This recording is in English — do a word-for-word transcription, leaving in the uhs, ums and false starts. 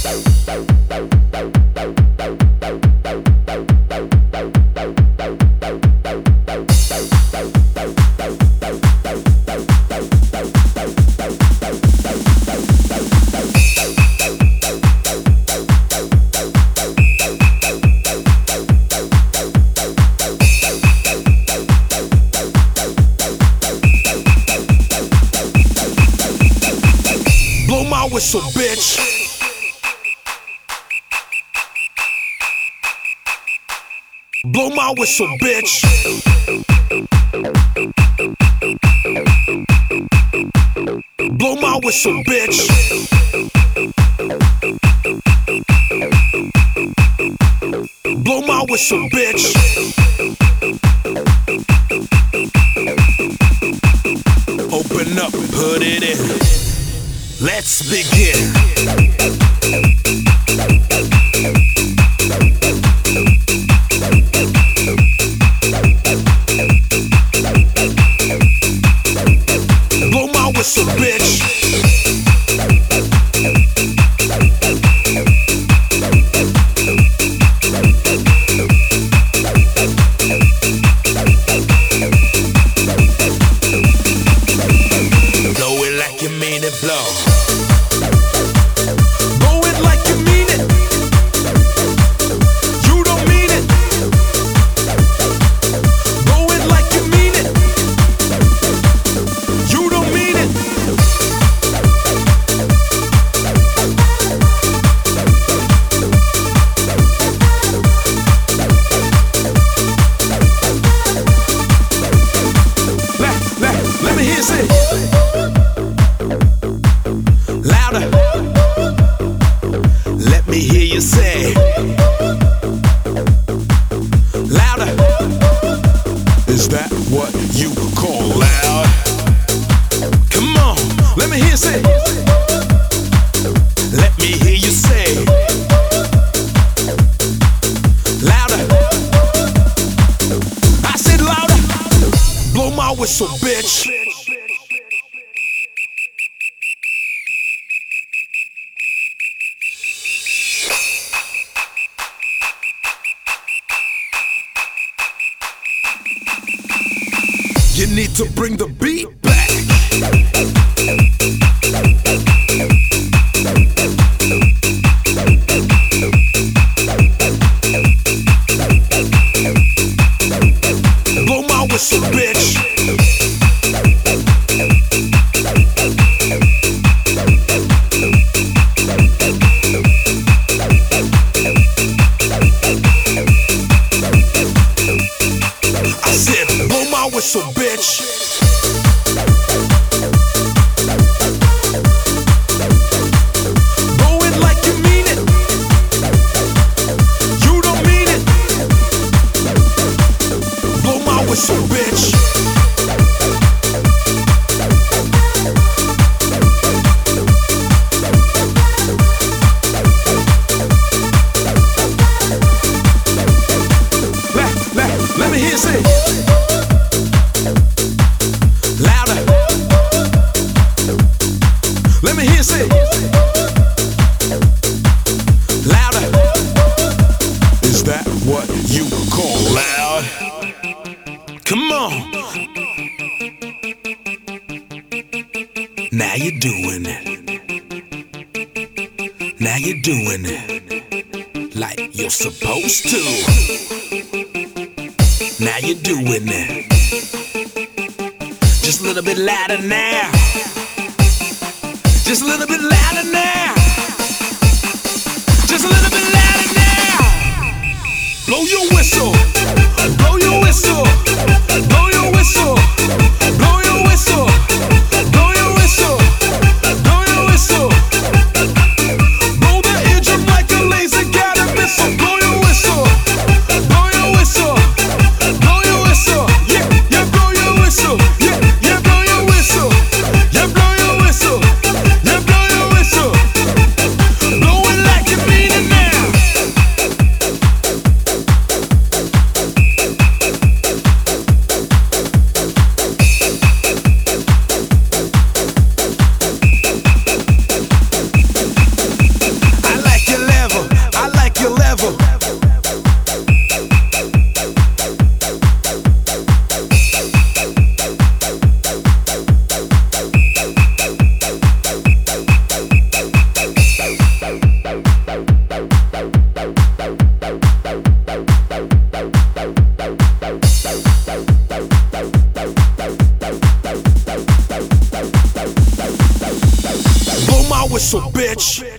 Whistle, bitch. Blow my whistle, bitch. Blow my whistle, bitch. Blow my whistle, bitch. Open up, put it in. Let's begin. Blow my whistle, bitch. Blow it like you mean it, blow. Is that what you call loud? Come on, let me hear you say. Let me hear you say. Louder. I said louder. Blow my whistle, bitch. You need to bring the beat back. Blow my whistle, bitch. I said, blow my whistle, bitch. Blow it like you mean it. You don't mean it. Blow my whistle, bitch. Let, let, let me hear you say. Louder. Let me hear you say. Louder. Is that what you call loud? Come on. Now you're doing it. Now you're doing it like you're supposed to. Now you're doing it. Just a little bit louder now. Just a little bit louder now. Just a little bit louder now. Blow your whistle. Blow your whistle. Blow your whistle. Blow your whistle. Blow your whistle. Blow your whistle. Blow the eardrum like a laser guided missile. Blow your whistle. Blow your whistle. Blow your whistle. Yeah, yeah, blow your whistle. Yeah, yeah, blow your whistle. Yeah, blow your whistle. Yeah, blow your whistle. Blow it like you mean it now. Blow my whistle, bitch.